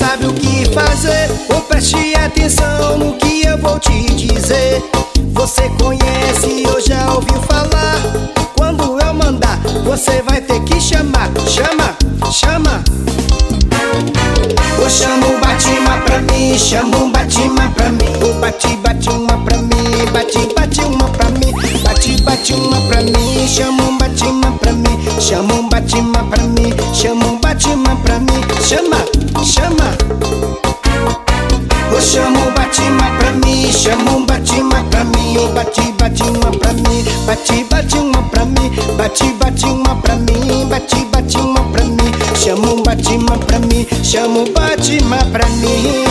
sabe o que fazer, ou preste atenção no que eu vou te dizer. Você conhece ou já ouviu falar? Quando eu mandar, você vai ter que chamar. Chama, chama. Ou chama o Batima pra mim, chama o Batima pra mim. Ou bate, bate uma pra mim, bate, bate uma pra mim. Bate, bate uma pra mim, chama um Batima pra mim. Chama um Batima pra mim, chama um Batima pra mim. Chama, chama. Ou chama o Batima pra mim, chama um Batima pra mim. Ou bate, bate uma pra mim, bate, bate uma pra mim. Bate, bate uma pra mim, bate, bate uma pra mim. Chama um Batima pra mim, chama um Batima pra mim.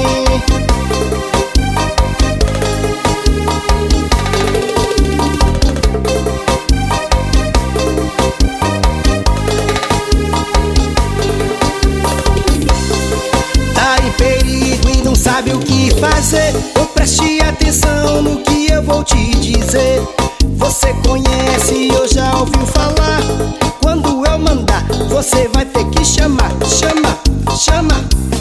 Tá em perigo e não sabe o que fazer, ou preste atenção no que eu vou te dizer. Você conhece ou já ouviu falar? Quando eu mandar, você vai ter que chamar. Chama, chama.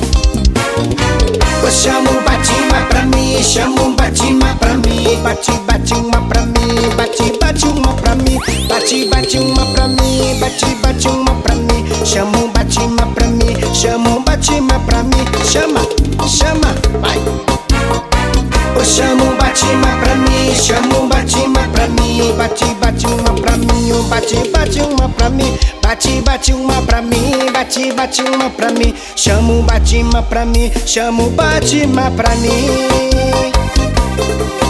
Eu chamo o Batima pra mim, chamo um Batima pra mim. Bate, bate uma pra mim, bate, bate uma pra mim. Bate, bate uma pra mim, bate, bate uma pra mim. Chama um Batima pra mim, chama um Batima pra mim. Chama, chama, vai. Eu chamo um Batima pra mim, chamo um Batima pra mim. Bate, bate uma pra mim, bate, bate uma pra mim. Bate, bate uma pra mim, bate, bate uma pra mim. Chamo um Batima pra mim, chamo um Batima pra mim.